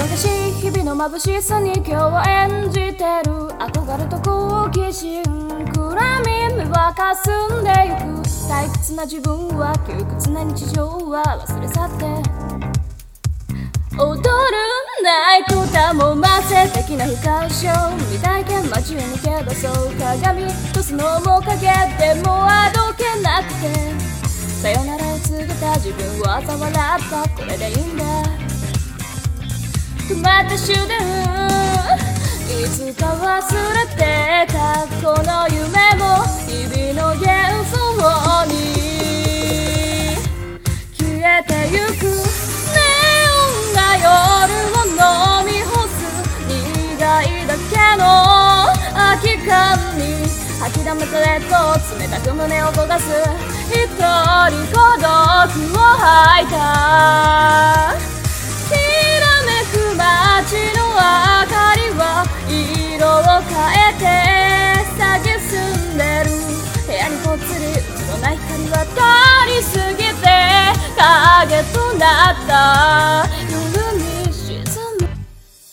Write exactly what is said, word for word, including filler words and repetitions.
激しい日々の眩しさに今日は演じてる。憧れと好奇心、暗闇は霞んでゆく。退屈な自分は窮屈な日常は忘れ去って踊るナイトだもませ的な不干渉未体験街へ抜け出そう鏡とスノーもかけてもあどけなくてさよならを告げた自分は嘲笑ったこれでいいんだ止まった終電いつか忘れてたこの夢も日々の幻想に消えてゆくネオンが夜を飲み干す苦いだけの空き缶に吐きだめたレッド冷たく胸を焦がす一人孤独を吐いたきらめく街の明かりは色を変えて咲き進んでる部屋にぽっつりうつろな光は通り過ぎて影となった